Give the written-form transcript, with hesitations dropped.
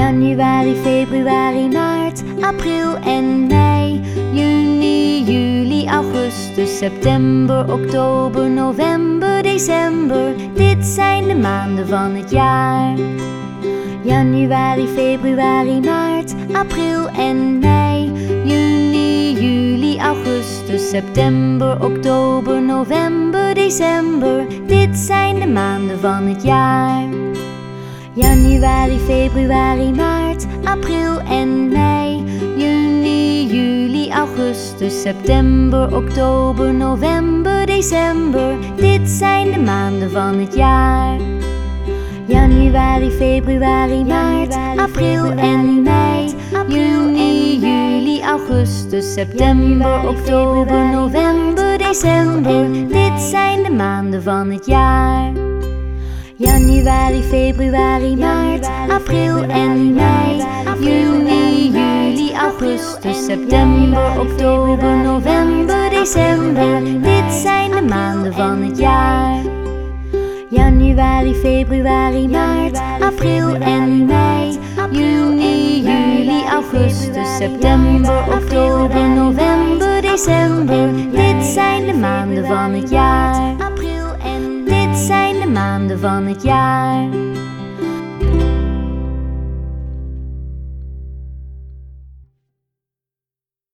Januari, februari, maart, april en mei. Juni, juli, augustus, september, oktober, november, december. Dit zijn de maanden van het jaar. Januari, februari, maart, april en mei. Juni, juli, augustus, september, oktober, november, december. Dit zijn de maanden van het jaar. Januari, februari, maart, april en mei. Juni, juli, augustus, september, oktober, november, december. Dit zijn de maanden van het jaar. Januari, februari, maart, april en mei. Juni, juli, augustus, september, oktober, november, december. Dit zijn de maanden van het jaar. Januari, februari, maart, april en mei. Juni, juli, augustus, september, oktober, november, december. Dit zijn de maanden van het jaar. Januari, februari, maart, april en mei. Juni, juli, augustus, september, oktober, november, december. Dit zijn de maanden van het jaar. Dit zijn de maanden van het jaar.